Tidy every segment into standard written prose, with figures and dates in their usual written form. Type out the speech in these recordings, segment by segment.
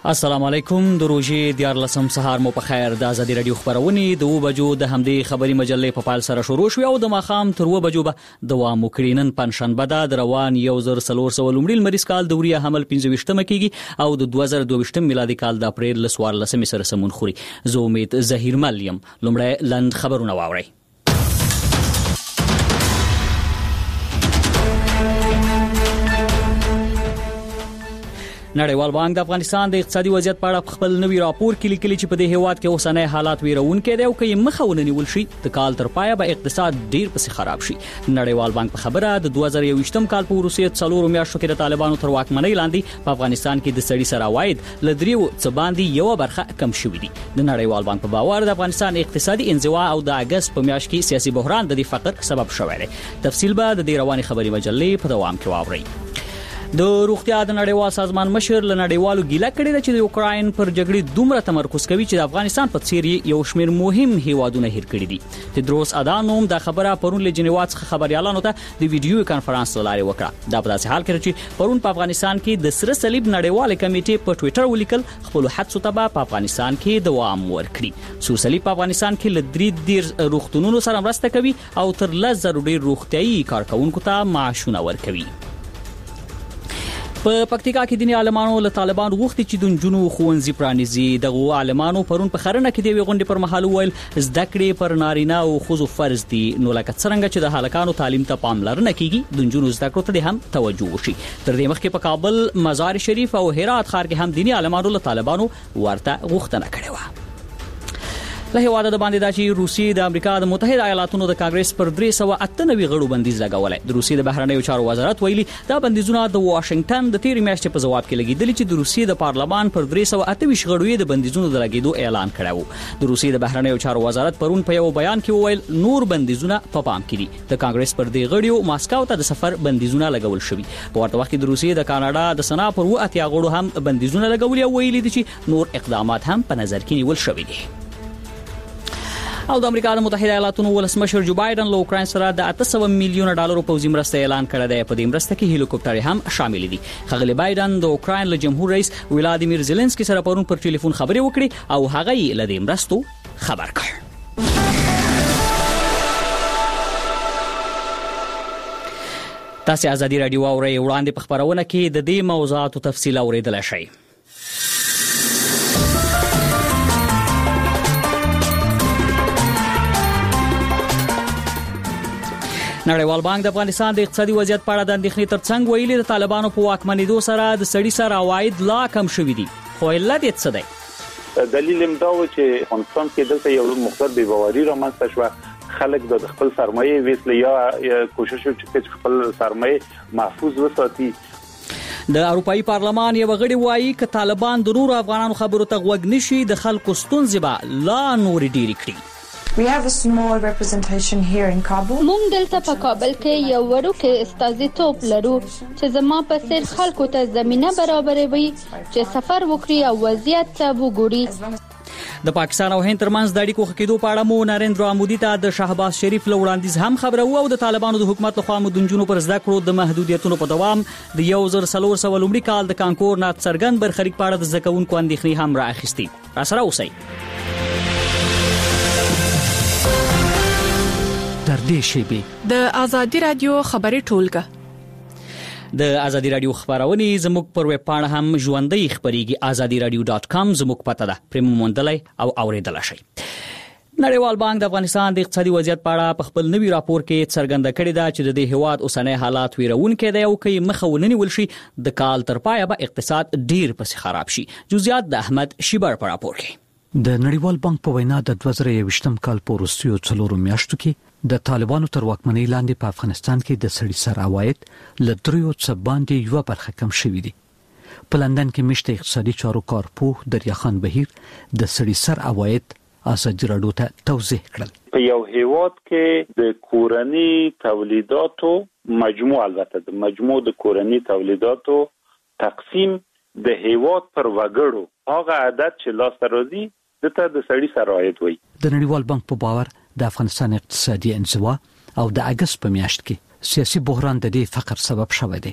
السلام علیکم. د روژې 14 سهار مو په خیر. د ازادي رادیو خبرونه د 2 بجو د همدې خبري مجلې په پال سره شروع شو او د ماخام تر 2 بجو به دوام وکړي. نن پنځشنبه ده د روان 1400 لومړی لمریز کال د وریه حمل 25 کېږي او د 2022 میلادي کال د اپریل 14 سره سمون خوري. زه امید ظهیر ملیم. لومړی لند خبرونه واورئ. نړیوال بانک د افغانستان د اقتصادي وضعیت په اړه خپل نوی راپور کې لیکلي چې په دې هیواد کې اوسنۍ حالات ویرونکي دي او کې مخه ونیول شي د کال تر پایه به اقتصاد ډیر پسې خراب شي. نړیوال بانک په خبره د 2021 کال په وروستیو 4 میاشتو کې د طالبانو تر واکمنۍ لاندې په افغانستان کې د سړي سره عواید ل 3 څه باندې یو برخه کم شوې دي. د نړیوال بانک په باور د افغانستان اقتصادي انزوا او د اگست په میاشت کې سیاسي بحران د فقر سبب شوی دی. تفصیل به د رواني خبري مجلې په دوام کې واورئ. د روغتیا د نړیوال سازمان مشر له نړیوالو ګیله کړې ده چې د یوکراین پر جګړې دومره تمرکز کوي چې د افغانستان په څیر یو شمېر مهم هیوادونه هیر کړي دي. تدروس ادانوم د خبره پرون له جنیوا څخه خبريالانو ته د ویډیو کانفرنس لاري وکړه. دا په داسې حال کې چې پرون په افغانستان کې د سره صلیب نړیوال کمیټې په ټوئیټر ولیکل خپل حادثو ته په افغانستان کې دوام ورکړي. سور صلیب په افغانستان کې ل 3 روغتونونو سره مرسته کوي او تر 10,000 ډیر روغتيایي کارکونکو ته معاشونه ورکوي. په پکتیکا کې دیني عالمانو له طالبان غوښتي چې د جنونو خوندزي پرانیزي. دغه عالمانو پرون په خرنه کې دی غونډې پر مهال ویل زده کړې پر نارینه او ښځو فرض دي. نو لکه څنګه چې د هلکانو تعلیم ته پاملرنه کیږي د جنونو زده کړو ته هم توجه وشي. تر دې مخکې په کابل، مزار شریف او هرات ښار کې هم دیني عالمانو له طالبانو ورته غوښتنه کړې و. له هیواده د باندې دا چې روسیې د امریکا د متحده ایالاتونو د کانګرس پر 398 غړو بندیز لګولای. د روسیې د بهرنیو چارو وزارت ویلي دا بندیزونه د واشنگټن د 13 میاشتې په جواب کې لګیدل چې د روسیې د پارلمان پر 328 غړو د بندیزونو د لګیدو اعلان کړو. د روسیې د بهرنیو چارو وزارت پرون په یو بیان کې وویل نور بندیزونه په پام کې دي. د کانګرس پر دې غړو ماسکو ته د سفر بندیزونه لګول شوي. په ورته وخت کې د روسیې د کاناډا د سنا پر 80 غړو هم بندیزونه لګولي او ویلي دي چې نور اقدامات هم په نظر کې نیول شوي دي. او د امریکا د متحده ایالاتونو ولسمشر جو بایدن له اوکراین سره د 800 میلیون ډالر پوځي مرسته اعلان کړی دی. په دې مرسته کې هلیکوپټر هم شامل دي. خغلی بایدن د اوکراین له جمهور رئیس ولادیمیر زيلنسکي سره پرون پر ټلیفون خبرې وکړې او هغه یې له دې مرستو خبر کړ. تاسو ازادي رادیو اورئ. وړاندې په خبرونه کې د دې موضوعاتو تفصیل اوریدل شئ. نړیوال بانک د افغانستان د اقتصادي وضعیت په اړه د اندېښنې ترڅنګ ویلي د طالبانو په واکمنېدو سره د سړي سر عواید لا کم شوي دي. خو علت یې څه دی؟ دلیل هم دا و چې افغانستان کې دلته یو مقدار بې باوري رامنځته شوه. خلک د خپل سرمایه ویسل یا کوشش وکړي چې خپل سرمایه محفوظ وساتي. د اروپאי پارلمان یو غړي وایي چې طالبان د نورو افغانانو خبرو ته غوږ نشي د خلکو ستونزې به لا نور ډېر کړي. We have a small representation here in Kabul. مونږ دلته په کابل کې یو وړوکی استازیتوب لرو چې زما په څیر خلکو ته زمينه برابروي چې سفر وکړي او وضعیت ته وګوري. د پاکستان او هند ترمنځ د اړیکو خکېدو په اړه مو نریندرا مودي ته د شهباز شریف له وړاندیز هم خبره وو او د طالبانو د حکومت لخوا مدنجونو پر زده کړو د محدودیتونو په دوام د 1400 لومړي کال د کانکور نات څرګند برخلیک په اړه د زکونکو اندېښنې هم راخستي. را سره اوسئ. در دې شیبې د ازادي رادیو خبري ټولګه د ازادي رادیو خبرونه زموږ پر ویب پاڼه هم ژوندۍ خبريږي. azadiradio.com زموږ پته ده. پریم موندلای او اوریدل شي. نړیوال بانک د افغانستان د اقتصادي وضعیت په اړه په خپل نوی راپور کې څرګنده کړې ده چې د دې هیواد اوسنۍ حالات ویرونکي دي او کې مخه ونیول شي د کال تر پایه به اقتصاد ډیر پسې خراب شي. جزئیات د احمد شیبر په راپور کې. د نړیوال بانک په وینا د 2021 کال په وروستیو 4 میاشتو کې د طالبانو تر واکمنۍ لاندې په افغانستان کې د سړي سر عواید ل 3 څه باندې یو برخه کم شوې دي. په لندن کې مشته اقتصادي چارو کارپوه دریاخان بهیر د سړي سر عواید ازادي رادیو ته توضیح کړل. په یو هیواد کې د کورني تولیداتو مجموع، البته د مجموع د کورني تولیداتو تقسیم د هیواد پر وګړو هغه عدد چې لاس راځي دته د سړي سر عواید وي. د نړیوال بانک په باور د افغانستان اقتصادي انزوا او د اگست په میاشت کې سیاسي بحران د دې فقر سبب شوی دی.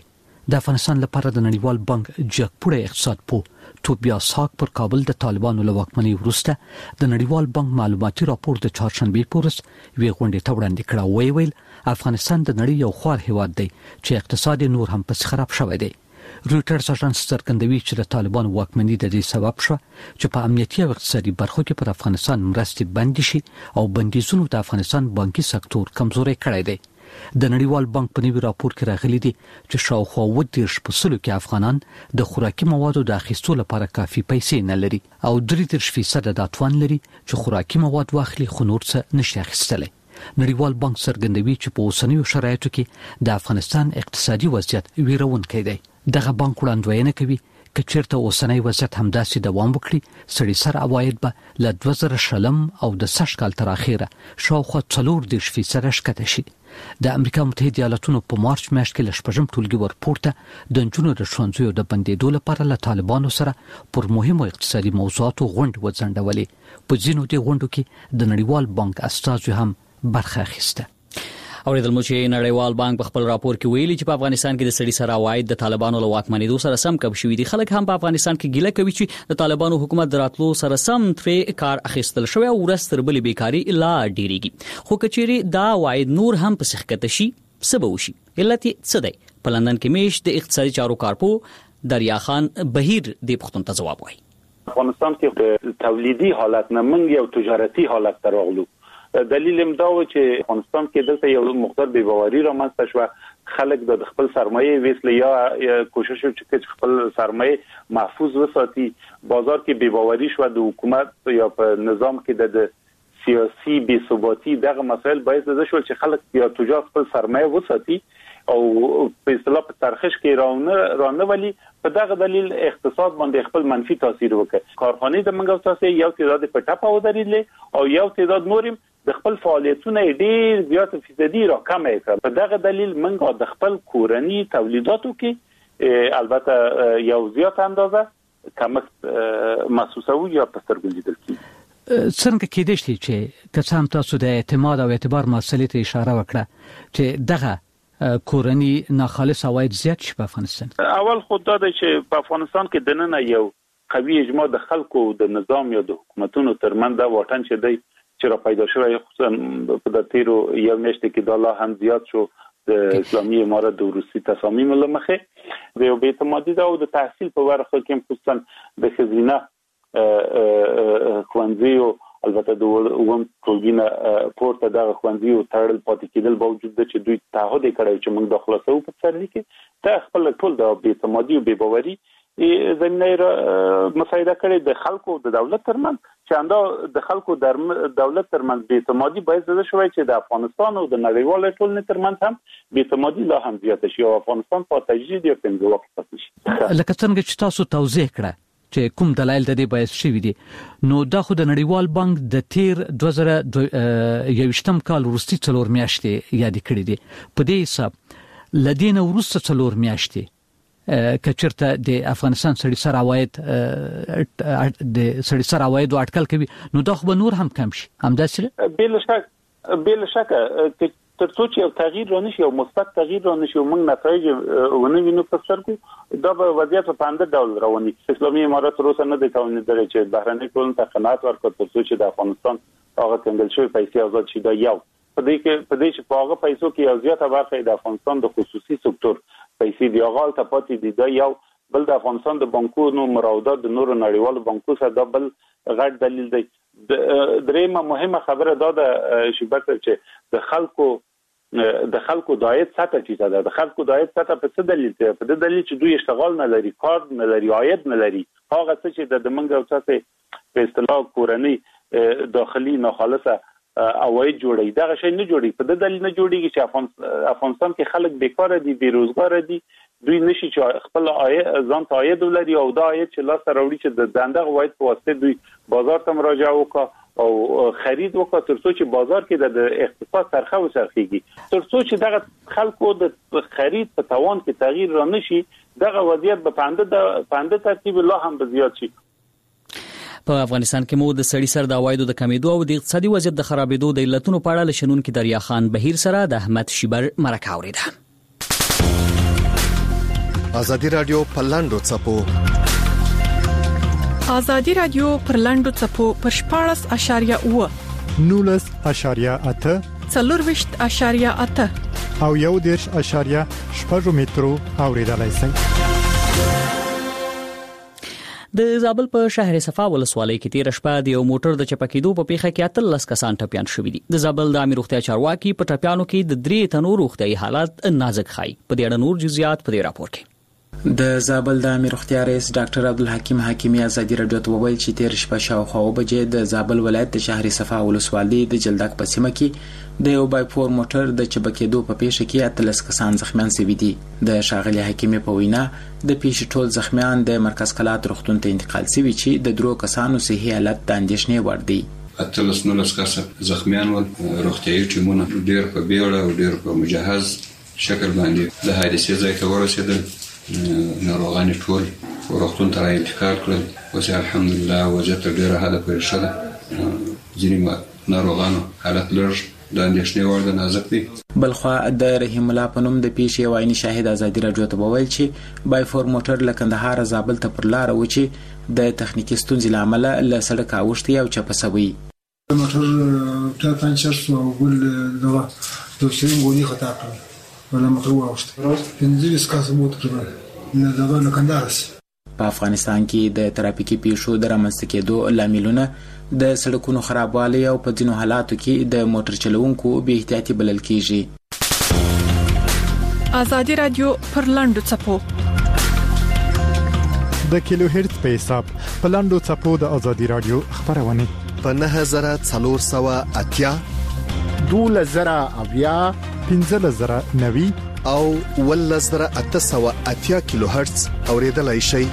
د افغانستان لپاره د نړیوال بانک جګپوړی اقتصاد پوه توبیاس هاک پر کابل د طالبانو له واکمنۍ وروسته د نړیوال بانک معلوماتي راپور د چهارشنبه پورس وی غونډې ته وړاندې کړه. ویل افغانستان د نړۍ یو خوار هیواد دی چې اقتصاد نور هم پس خراب شوی دی. رويټرز اژانس څرګندوي چې د طالبانو واکمنۍ د دې سبب شو چې په امنیتي او اقتصادي برخو کې پر افغانستان مرستې بند شي او بندیزونو د افغانستان بانکي سکتور کمزوري کړی دی. د نړیوال بانک په نوي راپور کې راغلي دي چې شاوخوا 30% کې افغانان د خوراکي موادو د اخیستلو لپاره کافي پیسې نه لري او 33% د توان لري چې خوراکي مواد واخلي خو نور څه نشي اخیستلی. نړیوال بانک څرګندوي چې په اوسنیو شرایطو کې د افغانستان اقتصادي وضعیت ویرونکی دی. دغه بانک وړاندوینه کوي که چیرته اوسنی وضعیت همداسې دوام وکړي سړي سر عواید به له 2000 او د 60 کال تر اخره شاوخوا 40% ښکته شي. د امریکا متحده ایالاتونو په مارچ میاشت کې لشپږم ټولګي ورپورته د نجونو د ښوونځیو د بندیدو لپاره له طالبانو سره پر مهمو اقتصادي موضوعاتو غونډې وځنډولې. په ځینو دې غونډو کې د نړیوال بانک استازو هم برخه اخیسته. اوریدل مو چې نړیوال بانک په خپل راپور کې ویلي چې په افغانستان کې د سړي سر عواید د طالبانو له واکمنېدو سره سم کم شوي دي. خلک هم په افغانستان کې ګیله کوي چې د طالبانو حکومت دراتلو سره سم ترې کار اخیستل شوی او ورستر بلې بیکاری لا ډیریږي. خو کچېری دا عواید نور هم په سخکته شي سبب وشي. علت څه دی؟ په لندن کې میش د اقتصادي چارو کارپو دریا خان بهیر د پښتون ته جواب وایي. افغانستان کې د تولیدي حالت نه منګ یو تجارتي حالت ته راغلو. دلیل هم دا و چې افغانستان کې دلته یو مقدار بې باوري رامنځته شو. خلک د خپل سرمایه ویسل یا کوشش وکړي چې خپل سرمایه محفوظ وساتي. بازار کې بې باوري شو د حکومت یا په نظام کې د سیاسي بې ثباتی دغه مسایل باعث شو چې خلک یا تجار خپل سرمایه وساتي او په اصطلاح په ترخیش کې رانه ولی. په دغه دلیل اقتصاد باندې خپل منفي تاثیر وکړ. کارخانې د منګو تاسو یو تعداد په ټاپه ودرېدل او یو تعداد نورم د خپل فعالیتونه ډېر زیات فیصدي راکمه کړ. په دغه دلیل منګو د خپل کورنی تولیداتو کې البته یو زیات اندازه کمښت محسوسوي یا پسترګل لیدل کیږي. څنګه کېدای شي چې کسان تاسو د اعتماد او اعتبار مسلې ته اشاره وکړه چې دغه کورنی ناخالص عواید زیات شي په افغانستان؟ اول خود دا چې په افغانستان کې دننه یو قوي اجماع د خلکو د نظام یا د حکومتونو ترمنځ دا واټن چې دی چې را پیدا شوی خصوصا په د تیرو یو میاشت کې د الله هم زیات شو د اسلامي امارت د روسي تصامیم لمخه د یو بیتمادي دا او د تحصیل په ورخه کې خصوصا د خزینه خوانزیو البته د ووم ټولګینه پورته د خوانزیو تړل پاتې کېدل باوجود چې دوی تعهد کړی چې موږ د خلاصو په سرلی کې ته خپل ټول د بیتمادي او بیباوري زمینه مساعده کړي د خلکو د دولت ترمن چې انده د خلکو د دولت ترمن بیتمادي باعث شوی چې د افغانستان او د نړیوال ټولنې ترمن هم بیتمادي لا هم زیات شي او افغانستان په تجدید یو څنګه وخت شي. لکه څنګه چې تاسو توضیح کړه چې کوم دلایل د دې باعث شوی دي نو دا خو د نړیوال بانک د تیر 2021 کال وروستي 4 میاشتې یاد کړې دي. په دې حساب لدین وروسته 4 میاشتې کچرته د افغانستان سړي سر عواید اټکل کوي نو دا خو به نور هم کم شي. همداسې بل شک ترڅو چې یو تغییر رانشي او مثبت تغییر رانشي او موږ نتایج ونه وینو په سترګو دا به وضعیت په اند ډول رواني. اسلامي امارات روسه نه د توانیدل چې بهرنۍ ټولنې ته قناعت ورکړي ترڅو چې د افغانستان هغه څنګه شوی پیسې آزاد شي. دا یو په دې چې په هغه پیسو کې یو زیاته برخه د افغانستان د خصوصي سکتور پیسې دی هغه ته پاتې دي. دا یو بل د افغانستان د بانکونو مراودات د نورو نړیوالو بانکونو سره دا بل غټ دلیل دی. درېمه مهمه خبره دا ده چې د خلکو د عاید سطح چې دا د خلکو د عاید سطح په څه دلیل دی؟ په دلیل چې دوی اشتغال نه لري، کار نه لري، عاید نه لري. هغه څه چې د منګ او تاسو په اصطلاح کورنۍ داخلي ناخالصه عواید جوړي دا شي نه جوړي. په دلیل نه جوړيږي چې افغانستان کې خلک بیکاره دي، بیروزګار دي، دوی نشي چې خپل ځان ته عاید ولري او دا عاید چې لاس راوړي چې د دنده عواید په واسطه دوی بازار ته مراجعه وکړي او خرید وکړه ترڅو چې بازار کې د اقتصاد سرخه وسرخيږي. ترڅو چې دغه خلکو د خرید په توان کې تغییر را نشي دغه وضعیت په پاند ترتیب الله هم زیات شي. په افغانستان کې مو د سړي سر د عوایدو د کمیدو او د اقتصادي وضعیت د خرابېدو د علتونو په اړه لشنون کې دریا خان بهیر سره د احمد شیبر مرکه اوریده. ازادي رادیو په لاندو چپو ازادي رادیو پر لاندو چپو پر 14.8 19.8 4.8 او 1.8 مترو اوریدلای شئ. د زابل په شهر صفا ولسوالۍ کې تیر شپه د یو موټر د چپکېدو په پیښه کې 13 کسان ټپيان شوي دي. د زابل د امیر روغتیا چارواکي په ټپيانو کې د 3 تنو روغتيایي حالات نازک ښایي. په دې اړه نور جزئیات په دې راپور کې. د زابل د امیر روغتیا رئیس ډاکټر عبدالحکیم حکیمی ازادي رادیو ته وویل چې تیر شپه شاوخوا بجې د زابل ولایت د شهر صفا ولسوالۍ د جلدک په سیمه کې د یو بای 4 موټر د چپکېدو په پیښه کې 13 کسان زخمیان شوي دي. د ښاغلي حکیمی په وینا د پیښې ټول زخمیان د مرکز کلات روغتون ته انتقال شوي چې د 3 کسانو صحي حالت د اندېښنې وړ دی. 19 کسان زخمیان ول. روغتیایي ټیمونه ډېر په بیړه او ډېر په مجهز شکل باندې د حادثې ځای ته ورسېدل. ناروغان ټول روغتون ته انتقال کړل. اوس الحمدلله وضعیت ډېره حاله پورې ښه ده. ځینې ناروغانو حالت لږ د اندېښنې وړ د نازک دی. بلخوا د رحیم الله په نوم د پیښې یو عیني شاهد ازادي رادیو ته وویل چې بای 4 موټر له کندهار زابل ته پر لار و چې د تخنیکی ستونزې له امله له سړک اوښتي او چپه شوی. موټر ټا پنچر شو او بل دغه د شرین ګونی خطا کړ ولا موټر واوښت. پنځه کسان موټر نه دغه نه کندهار. په افغانستان کې د ترافیکي پیښو د رامنځته کېدو لاملونه د سړکونو خرابوالی او په ځینو حالاتو کې د موټر چلوونکو بې احتیاطي بلل کېږي. ازادي رادیو پر لاندو چپو د کیلو هرتز په حساب په لاندو چپو د ازادي رادیو خبرونه په 9480 2000 1590 او 1880 کیلو هرتز اوریدلای شئ.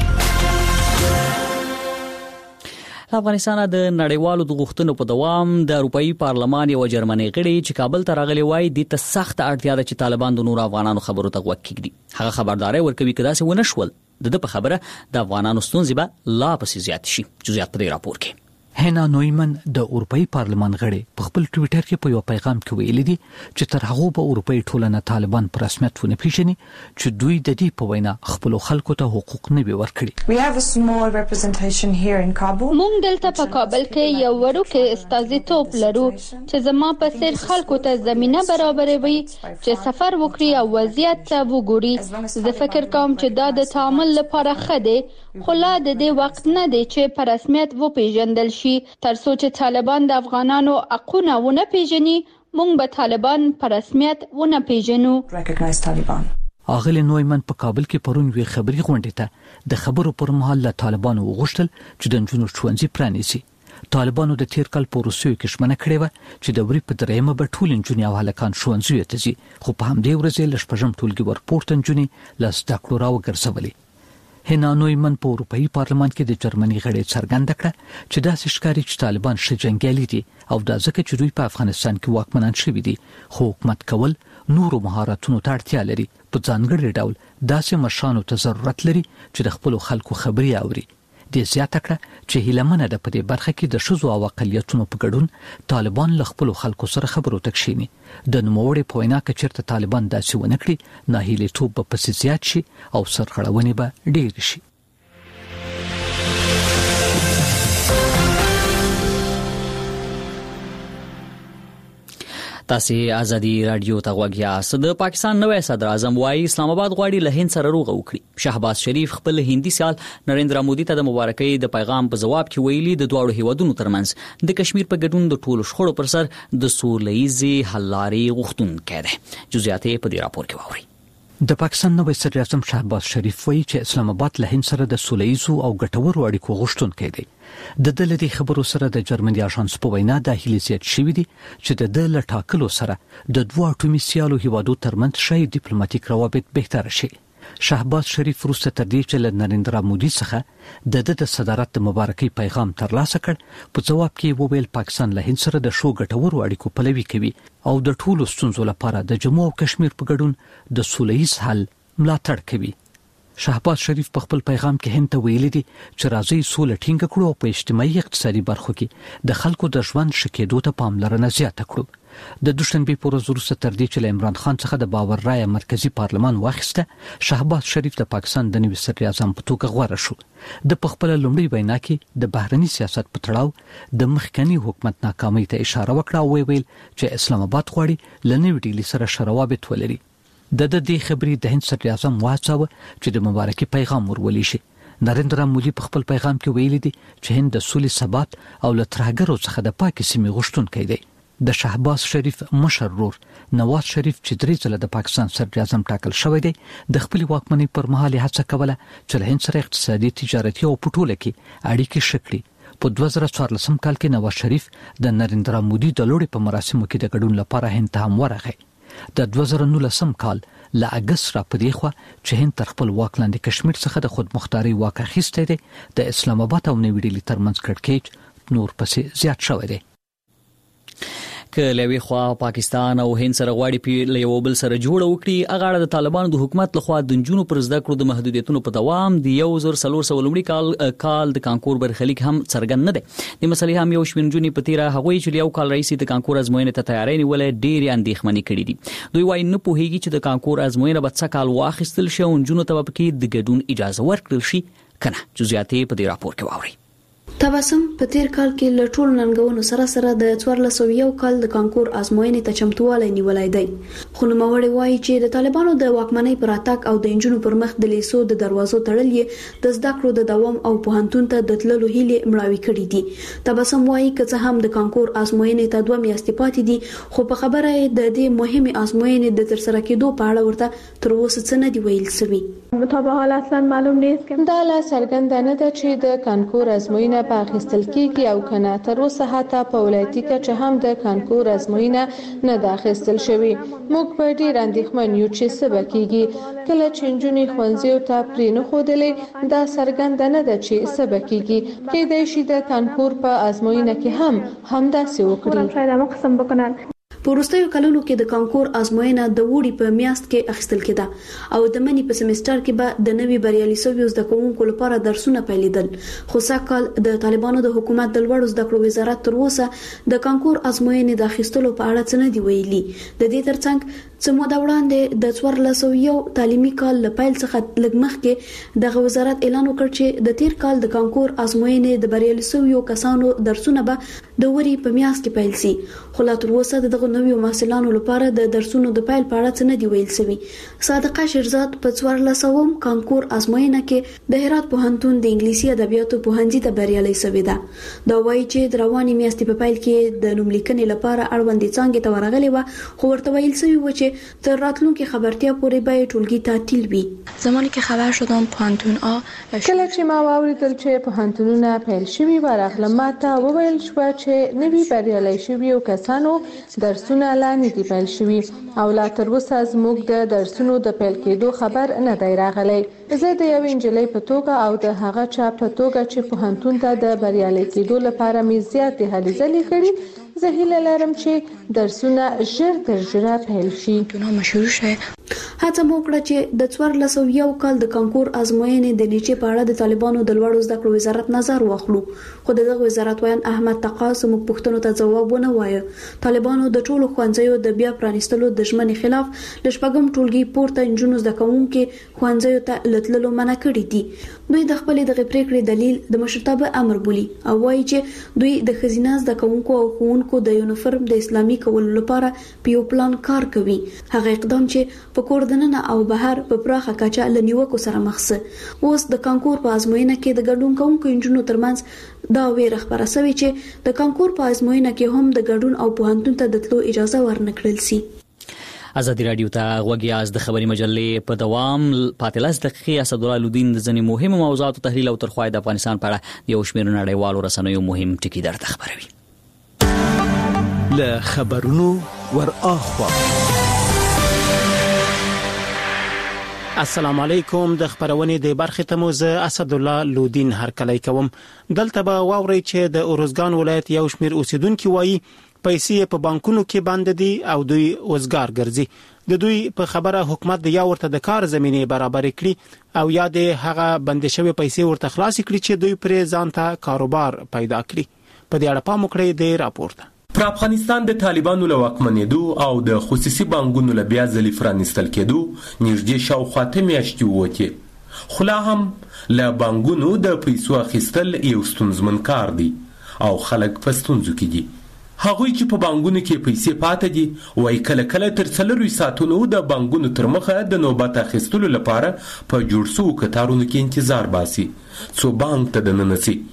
افغانستان د نړیوالو د غوښتنو په دوام د اروپאי پارلمان یو جرمني غړي چې کابل ته راغلي وای د سخت اړتیا ده چې طالبان د نور افغانانو خبرو ته غوږ کړي. هغه خبرداري ورکوي کدا څه ونه شول د په خبره د افغانانو ستونزې به لا پسې زیات شي. جزئیات په راپور کې. هنا نویمن د اروپאי پارلمان غړي په خپل ټوئیټر کې په یو پیغام کې ویلي دي چې تر هغه به اروپאי ټولنه طالبان پر رسمیت ونه پیژني چې دوی د دې په وینا خپل خلکو ته حقوق نه وي ورکړي. We have a small representation here in Kabul. مونږ دلته په کابل کې یو وړوکی استازیتوب لرو چې زما په څیر خلکو ته زمينه برابروي چې سفر وکړي او وضعیت ته وګوري. زه فکر کوم چې دا د تعامل لپاره ښه دی، خو لا د دې وخت نه دی چې په رسمیت وپیژندل شي. ترڅو چې طالبان د افغانانو حقونه ونه پیژني، موږ به طالبان په رسمیت ونه پیژنو. اغلی نویمن په کابل کې پرون وی خبري غونډه ته د خبرو پر مهال له طالبانو وغوښتل چې د جنونو ښوونځي پرانیسي. طالبانو د تیر کال په روسیو کې شمنه کړې و چې د وری په درېمه به ټول انجونی او هلکان ښوونځي ته ځي، خو په همدې ورځ له شپږم ټولګي ورپورته انجونی له زده کړو راوګرځولې. هنا نویمن په اروپאי پارلمان کې د جرمني غړي څرګنده کړه چې داسې ښکاري چې طالبان ښه جنگیالي دي او دا ځکه چې دوی په افغانستان کې واکمنان شوي دي، خو حکومت کول نورو مهارتونو ته اړتیا لري. په ځانګړي ډول داسې مشرانو ته ضرورت لري چې د خپل خلکو خبري اوري. د زیاته کړه چې هیلمنه د پدې برخه کې د شذو او اقلیتونو په ګډون طالبان له خپل خلکو سره خبرو تکشيني. د نوموړي په وینا کې چیرته طالبان داسې ونه کړي، ناهیلي توپ به پسې زیات شي او سرغړونې به ډېر شي. تاسو ازادي رادیو ته غوږ یاست. د پاکستان نوې صدر اعظم وايي اسلام آباد غواړي له هند سره روغه وکړي. شهباز شریف خپل هندي سیال نریندرا مودي ته د مبارکۍ د پیغام په جواب کې ویلي د دوه هیوادونو ترمنځ د کشمیر په ګډون د ټولو شخړو پر سر د سوله‌ییزې حل لارې غوښتونکی دی. جزئیات په دې راپور کې واورئ. د پاکستان نوې صدر اعظم شهباز شریف وایي چې اسلام آباد له هند سره د سوله‌ییزو او ګټورو اړیکو غوښتونکی دی. د دلته خبرو سره د جرمني اژانس په وینا د هیلې زیات شوې دي چې د دل ټاکلو سره د دوه اټومي سیالو هیوادو ترمنځ شای ډیپلوماټیک روابط بهتر شي. شهباز شریف وروسته تر دې چې له نریندرا مودي څخه د صدارت د مبارکۍ پیغام ترلاسه کړ، په جواب کې وویل پاکستان له هند سره د شو ګټورو اړیکو پلوي کوي او د ټولو ستونزو لپاره د جمهور او کشمیر په ګډون د سوله‌ییز حل ملاتړ کوي. شهباز شریف په خپل پیغام کې هند ته ویلي دي چې راځي سوله ټینګه کړو او په اجتماعي اقتصادي برخو کې د خلکو د ژوند ښه کېدو ته پاملرنه زیاته کړو. د دوشنبه پر ورځ وروسته تر دې چې عمران خان څخه د باور رایه مرکزی پارلمان واخیسته، شهباز شریف د پاکستان د نوي صدر اعظم په توګه غوړه شو. د خپل لومړي وینا کې د بهرني سیاست په تړاو د مخکنی حکومت ناکامۍ ته اشاره وکړه او ویل چې اسلام آباد غواړي لنوي ډیلی سره شروابط ولري. د دې خبرې د هند صدر اعظم واچاوه چې د مبارکي پیغام ورولې شي. نریندرا مودي په خپل پیغام کې ویلي دي چې هند د سولې، ثبات او له ترهګرو څخه د پاکي سیمې غوښتونکی دی. د شهباز شریف مشر ورور نواز شریف چې 3 ځله د پاکستان صدر اعظم ټاکل شوی دی، د خپل واکمنۍ پر مهال هڅه کوله چې له هند سره اقتصادي، تجارتي او پټوله کې اړیکې شکړي. په 2014 کال کې نواز شریف د نریندرا مودي د لوړې په مراسمو کې د ګډون لپاره هند ته هم ورغی. د 2019 کال ل اگست را پدې خو چې هند تر خپل واک لاندې کشمیر څخه د خود مختاري واک اخیسته دي، د اسلام آباد او نوي ډیلی ترمنځ کړکېچ نور پسې زیات شوی دی. که لوي خو پاکستان او هند سره غواړي په یو بل سره جوړ وکړي، هغه د طالبانو د حکومت لخوا د جنونو پر زده کړو د محدودیتونو په دوام د 1400 لومړي کال د کانکور برخلیک هم څرګند نه دی. د مسلې هم یو شمنجونی په تیره هغوی چې یو کال رئیس د کانکور ازموینې ته تیاری نیولې ډېری اندېښمنې کړې دي. دوی وايي نه پوهیږي چې د کانکور ازموینه به څه کال واخیستل شي او جنونو ته به کې د ګډون اجازه ورکړل شي کنه. جزئیات په دې راپور کې واوري. تبسم په تیر کال کې له ټولو ننګونو سره د 1401 کال د کانکور ازموینې ته چمتووالی نیولای دی، خو نوموړی وایي چې د طالبانو د واکمنۍ پر اتاک او د انجونو پر مخ د لیسو د دروازو تړل یې د زده کړو د دوام او پوهنتون ته د تللو هیلې مړاوي کړي دي. تبسم وایي که څه هم د کانکور ازموینې ته 2 میاشتې پاتې دي، خو په خبره د دې مهمه ازموینې د ترسره کېدو په اړه ورته تر اوسه څه نه دی ویل شوی. مطابق حال اصلا معلوم نیست. دا لا څرګنده نه ده چې د کانکور ازموینه په اخیستل کېږي او کنه. تر اوسه حتی په ولایتي کچه هم د کانکور ازموینه نه ده اخیستل شوې. موږ په ډېر اندېښمن یو چې څه به کېږي. کله چې نجونې ښوونځیو ته پرې نه ښودلې، دا څرګنده نه ده چې څه به کېږي. کېدای شي د کانکور په ازموینه کې هم همداسې وکړي. په وروستیو کلونو کې د کانکور ازموینه د وړي په میاشت کې اخیستل کېده او د منی په سیمستر کې به د نوي بریالي شویو زده کوونکو لپاره درسونه پیلېدل. خو سږکال د طالبانو د حکومت د لوړو زده کړو وزارت تر اوسه د کانکور ازموینې د اخیستلو په اړه څه نه دی ویلي. د دې ترڅنګ څه موده وړاندې د 1401 تعلیمي کال له پیل څخه لږ مخکې دغه وزارت اعلان وکړ چې د تیر کال د کانکور ازموینې د بریالي شویو کسانو درسونه به د وړي په میاشت کې پیل شي. خو لا تر اوسه دغه نویو محصلانو لپاره د درسونو د پیل په اړه څه نه دی ویل شوی. صادقه شیرزاد په 1400 کانکور ازموینه کې د هرات پوهنتون د انګلیسي ادبیاتو پوهنځي ته بریالي شوی ده. دا وایي چې د رواني میاشتې په پیل کې د نوملیکنې لپاره اړوندې څانګې ته ورغلې و، خو ورته ویل شوی و چې تر راتلونکي خبرتیا پورې به ټولګي تعطیل وي. زمانی که خبر شدم پوهنتون کله چې ما واوریدل چې پوهنتونونه پیل شوي ورغلم، ما ته وویل شو چې نوي بریالي شویو کسانو درسونه لا نه دي پیل شوي او لا تر اوسه زموږ د درسونو د پیل کېدو خبر نه دی راغلی. زه د یو انجلۍ په توګه او د هغه چا په توګه چې پوهنتون ته د بریالي کېدو لپاره مې زیاتې هلې ځلې کړي، زه هیله لرم چې درسونه ژر تر ژره پیل شي. هڅه مو وکړه چې د 1401 کال د کانکور ازموینې د نیټې په اړه د طالبانو د لوړو زده کړو وزارت نظر واخلو، خو دغه وزارت وایي احمد تقاس موږ پښتنو ته ځواب ونه وایي. طالبانو د ټولو ښوونځیو د بیا پرانیستلو د ژمنې خلاف د شپږم ټولګي پورته انجونو زده کوونکو ښوونځیو ته لتللو منع کړی دي. دوی د خپل دغه پریکړې دلیل د مشرتابه امر بولي او وایي چې دوی د خزینه زده کوونکو او ښوونکو د یونیفرم د اسلامي کولو لپاره په یو پلان کار کوي. هغه اقدام چې په کوردننه او بهر په پراخه کچه لنیوکو سره مخ سه. اوس د کانکور په ازموینه کې د ګډون کوونکو انجونو ترمنځ دا ویره خبره شوې چې د کانکور په ازموینه کې هم د ګډون او پوهنتون ته د تلو اجازه ورنکړل شي. ازادي رادیو ته غوږی د خبري مجلې په دوام پاتلاس دقیقې اسدالله لودین د ځنې مهمو موضوعاتو تحلیل او ترخوای د افغانستان په اړه یو شمېر نړیوالو رسنیو مهم ټکي درته خبروي. له خبرونو ور اخوا. السلام علیکم. د خبرونې د برخې ته مو زه اسدالله لودین هرکلی کوم. دلته به واورئ چې د اروزګان ولایت یو شمېر اوسیدونکو وایي پیسې په بانکونو کې بند دي او دوی وزګار ګرځي. د دوی په خبره حکومت د یا ورته د کار زمینه برابر کړي او یا د هغه بند شوی پیسې ورته خلاص کړي چې دوی پر ځان ته کاروبار پیدا کړي. په دې اړه پام وکړئ د راپور ته. پر افغانستان د طالبانو له واکمنېدو او د خصوصي بانکونو له بیا ځلې پرانیستل کېدو نږدې شاوخوا 8 میاشتې ووتې، خو لا هم له بانکونو د پیسو اخیستل یو ستونزمن کار دی او خلک په ستونزو کې دي. هغوی چې په بانکونو کې پیسې پاتې دي وایي کله کله تر 4 ساعتونو د بانکونو تر مخه د نوبت اخیستلو لپاره په جوړ شوو کتارونو کې انتظار باسي څو بانک ته دننه سي.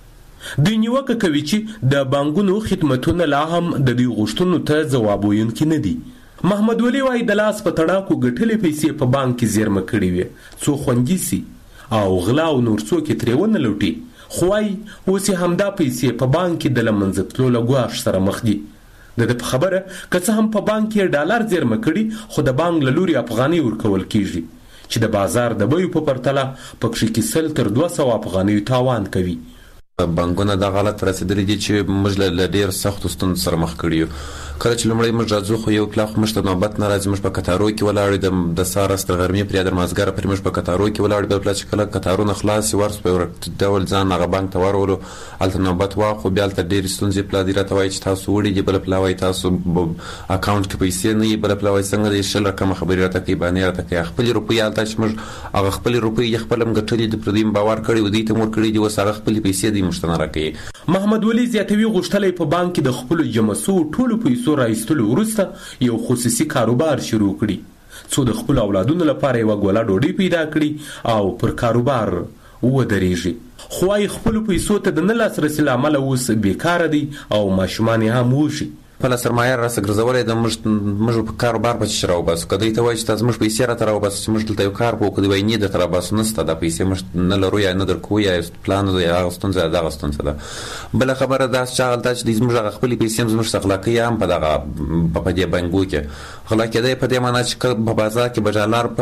دوی نیوکه کوي چې د بانکونو خدمتونه لا هم د دوی غوښتنو ته ځواب ویونکي نه دي. محمد ولی وایي د لاس په تړاکو ګټلې پیسې په بانک کې زیرمه کړې وي څو خوندي سي او غلا او نور څوک یې ترې ونه لوټي، خو وایي اوس یې همدا پیسې په بانک کې د له منځه تلو له ګواښ سره مخ دي. د ده په خبره که څه هم په بانک کې ډالر زیرمه کړي خو د بانک له لوري افغانۍ ورکول کیږي چې د بازار د بیو په پرتله پکښې کې 100 تر 200 افغانیو تاوان کوي. بانکونه دا حالت رسیدلی دي چې موږ له ډېر سختو ستونزو سره مخ کړي یو. کله چې لومړی موږ راځو خو یو کلاخ موږ ته نوبت نه راځي، موږ په کتارو کې ولاړ د سهار تر غرمې پرې د مازدیګر پرې موږ په کتارو کې ولاړ، بیا چې کله کتارونه خلاص ورس په ډول ځان هغه بانک ته ورولو هلته نوبت واخلو، بیا هلته ډېرې ستونزې پلا دي راته وایي چې تاسو وړي دي، بله پلا وایي تاسو اکاونټ کې پیسې نه وي، بله پلا وایي څنګه دی 100 رقمه خبرې راته کوي بانې راته کوي. خپلې روپۍ هلته چې موږ هغه خپلې روپۍ یې خپله هم ګټلې دي پر دوی هم باور کړی و دوی ته م ورکړي دي، اوس هغه خپلې پیسې دوی موږ ته نه راکوي. محمد ولی زیاتوي غوښتلی په بانک کې د خپلو جمع سوو ټولو پیسو رایستلو وروسته یو خصوصي کاروبار شروع کړي څو د خپلو اولادونو لپاره یوه ګوله ډوډۍ پیدا کړي او پر کاروبار ودرېږي. خو وايي خپلو پیسو ته د نه لاسرسي له امله اوس بیکاره دی او ماشومان یې هم وږي. خپله سرمایه راسه ګرځولی ده، موږ په کاروبار په چې راوباسو. که دوی ته وایي چې تاسو موږ پیسې راته راوباسو چې موږ دلته یو کار په وکړو، وایي نه درته راباسو، نشته دا پیسې موږ نه لرو یا نه درکوو یا پلان یا هغه ستونزه دغه ستونزه ده. بله خبره داسې چې هغلته چې دوی زموږ هغه خپلې پیسې هم زموږ څخه غلا کوي هم په دغه په دې بانکو کې غلا کېدی په دې معنا چې په بازار کې به ډالر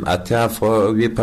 په 80 وي،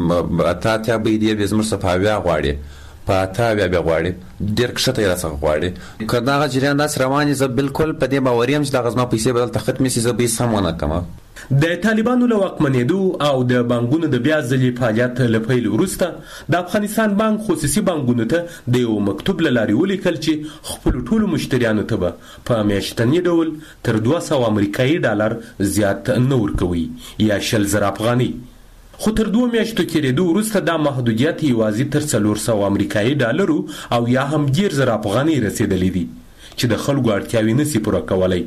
په 80 به یې وي زموږ څخه په 80 غواړي، په 80 بیا غواړي ډېر کښته یې راڅخه غواړي. که دغه جریان داسې روان وي زه بالکل په دې باور یم چې دغه زما پیسې به دلته ختمې شي، زه به یې سم ونه کړم. د طالبانو له واکمنېدو او د بانکونو د بیا ځلې فعالیت له پیل وروسته د افغانستان بانک خصوصي بانکونو ته د یو مکتوب له لارې ولیکل چې خپلو ټولو مشتریانو ته به په میاشتني ډول تر 200 امریکایي ډالر زیات نه ورکوي یا 100,000 افغانۍ. خو تر 2 میاشتو کېدو وروسته دا محدودیت یوازې تر 400 امریکایي ډالرو او یا هم 10,000 افغانۍ رسیدلی دي چې د خلکو اړتیاوې نشي پوره کولی.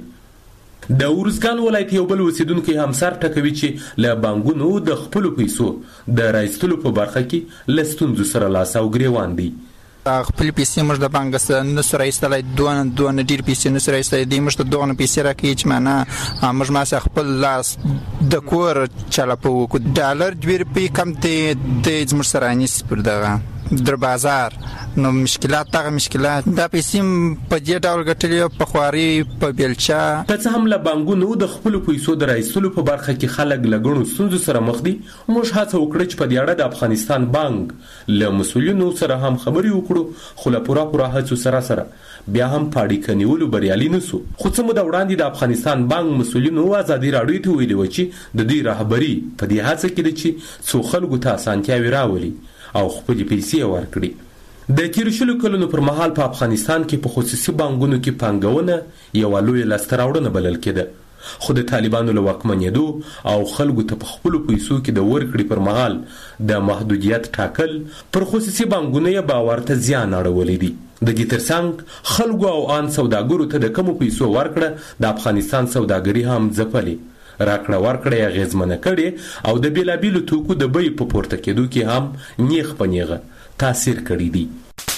د ارزګان ولایت یو بل اوسیدونکی هم سر ټکوي چې له بانکونو د خپلو پیسو د رایستلو په برخه کې له ستونزو سره لاس او ګریوان دی. خپل پیسې موږ د بانک څخه نشو راایستلی، دونه ډېر پیسې نشو راایستلی، دوی موږ ته دغونه پیسې راکوي چې معنا موږ ماسې خپل لاس د کور چلاپه وکړو. ډالر 2 روپۍ کم دی زموږ سره رانیسي پر دغه در بازار، نو مشکلات دغه مشکلات دا پیسې په دې ډول ګټلې په خواري په بیلچه. که څه هم له بانکونو د خپلو پیسو د رایستلو په برخه کې خلک له ګڼو ستونزو سره مخ دي، موږ هڅه وکړه چې په دې اړه د افغانستان بانک له مسؤلینو سره هم خبرې وکړو، خو له پوره هڅو سره بیا هم په اړیکه نیولو بریالي نه سو. خو څه موده وړاندې د افغانستان بانک مسؤلینو ازادي راډیو ته ویلي و چې د دوی رهبري په دې هڅه کې ده چې څو خلکو ته اسانتیاوې راولي او خپلې پیسې ورکړي. د تیرو 20 کلونو پر مهال په افغانستان کې په خصوصي بانکونو کې پانګونه یوه لویه لاسته راوړنه بلل کېده، خو د طالبانو له واکمنېدو او خلکو ته په خپلو پیسو کې د ورکړې پر مهال د محدودیت ټاکل پر خصوصي بانکونو یې باور ته زیان اړولی دی. د دې ترڅنګ خلکو او عام سوداګرو ته د کمو پیسو ورکړه د افغانستان سوداګري هم ځپلې، راکړه ورکړه یې اغېزمنه کړې او د بېلابېلو توکو د بیې په پورته کېدو کې هم نیغ په نیغه تاثیر کړی دی.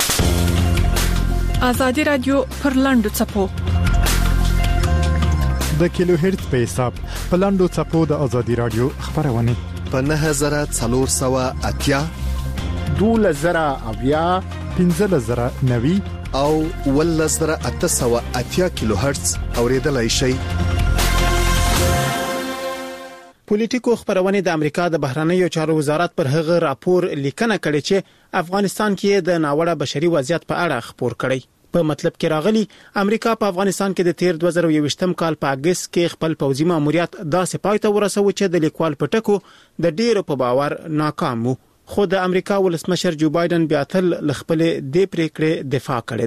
ازادي رادیو پر لاندو څپو د کیلو هرتز په حساب په لاندو څپو د ازادي رادیو خبرونه په 9480 12000 1590 او 11880 کیلو هرتز اوریدلای شئ. پولیټیکو خبرونه د امریکا د بهرنیو چارو وزارت پر هغه راپور لیکنه کړې چې افغانستان کې د ناوړه بشري وضعیت په اړه خبر کړي. په مطلب کې راغلي امریکا په افغانستان کې د تیر 2021م کال په اگست کې خپل پوځي ماموریت داسې پای ته ورسوي چې د لیکوال پټکو د ډیرو په باور ناکام وو، خو د امریکا ولسمشر جو بایدن بیا تل خپل د پریکړې دفاع کړې ده.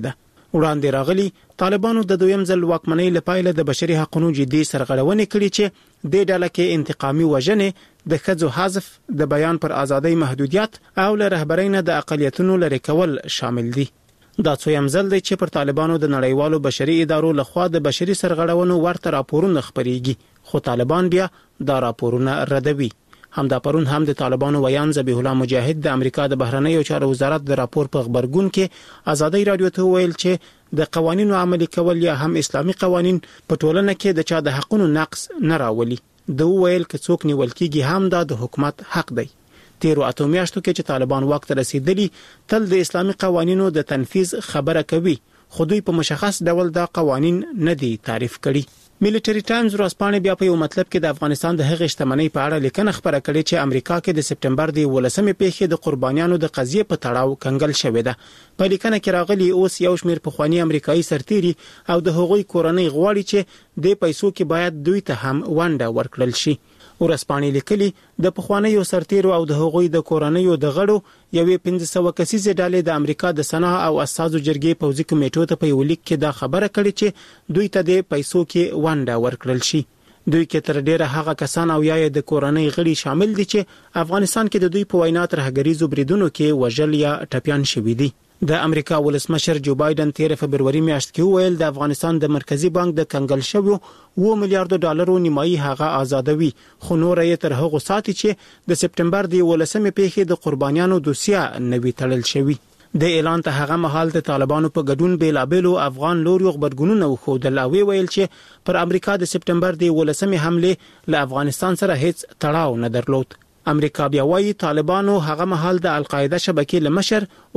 وړاندې راغلي طالبانو د دویم ځل واکمنۍ لپاره د بشري حقوقو جدي سرغړونې کړې چې د ډله کې انتقامي وژنې، د ښځو حذف، د بیان پر ازادۍ محدودیت او له رهبرۍ نه د اقلیتونو لرې کول شامل دي. دا څویم ځل دی چې پر طالبانو د نړیوالو بشري ادارو لخوا د بشري سرغړونو ورته راپورونه خپريږي، خو طالبان بیا دا راپورونه ردوي. همدا پرون هم د طالبانو ویان ذبیح الله مجاهد د امریکا د بهرنیو چارو وزارت د راپور په خبرګون کې ازادي رادیو ته ویل چې د قوانینو عملي کول یا هم اسلامي قوانین په ټولنه کې د چا د حقوقو نقص نه راولي. د ویل ک څوک نیول کیږي هم د حکومت حق دی. تیرو اته میاشتو کې چې طالبان وخت رسیدلی تل د اسلامي قوانینو د تنفيذ خبره کوي، خو دوی په مشخص ډول دا قوانین نه دي تعریف کړي. ملټری ټایمز ورځپاڼه بیا په یو مطلب کې د افغانستان د هغې شتمنۍ په اړه لیکنه خبره کړې چې امریکا کې د سپټمبر د 18مې پیښې د قربانیانو د قضیې په تړاو کنګل شوې ده. په لیکنه کې راغلي اوس یو شمېر پخوانی امریکایي سرتیري او د هغوی کورنۍ غواړي چې د پیسو کې باید دوی ته هم ونډه ورکړل شي. ورځپاڼې لیکلي د پخوانیو سرتیرو او د هغوی د کورنیو د غړو یوې 1500 کسیزې ډلې د امریکا د سنا او اساسو جرګې پوځي کمیټو ته په یو لیک کې دا خبره کړې چې دوی ته د پیسو کې ونډه ورکړل شي. دوی کې تر ډیره هغه کسان او یا د کورنۍ غړي شامل دي چې افغانستان کې د دوی په وینا ترهګریزو بریدونو کې وژل یا ټپيان شوي دي. د امریکا ولسمشر جو بایدن 13 فبرवरी میاشت کې ویل د افغانستان د مرکزی بانک د کنګل شویو $1 میلیارډ نیمایي هغه آزادوي، خو نور یې تر هغه ساتي چې د سپټمبر د 18مې پیښې د قربانیانو دوسیه نوي تړل شوی. د اعلان ته هغه مهال د طالبانو په ګډون بیلابېلو افغان لوري خبرګونونه وښودل او ویل چې پر امریکا د سپټمبر د 18مې حمله له افغانستان سره هیڅ تړاو نه درلود. امریکا بیا وايي طالبانو هغه مهال د القاعده شبکې لمشر